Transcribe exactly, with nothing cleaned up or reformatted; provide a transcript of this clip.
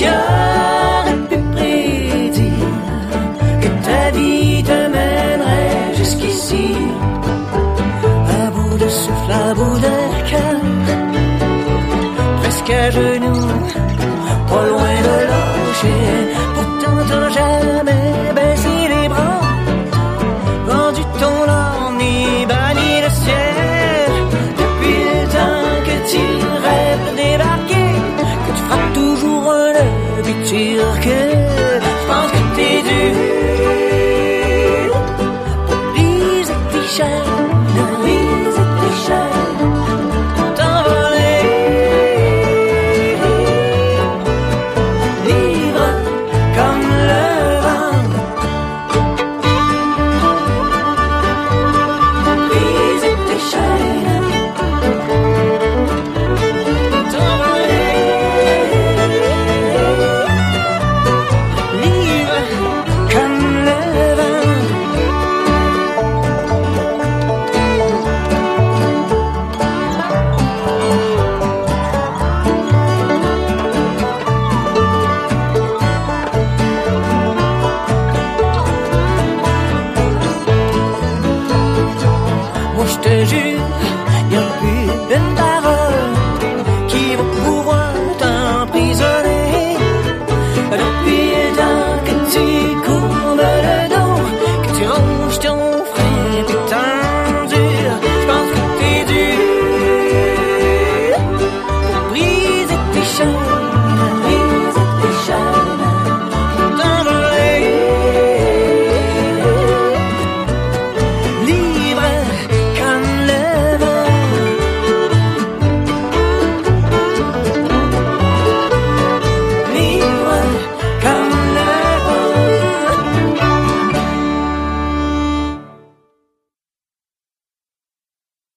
qui aurait pu prédire que ta vie te mènerait jusqu'ici, à bout de souffle, à bout de cœur, presque à genoux, pas loin de lâcher. Pourtant t'as jamais baissé les bras, vendu ton âme ni banni le ciel. Depuis le temps que tu rêves de débarquer, que tu frappes toujours un œil puis tu recules. Je pense que t'es dû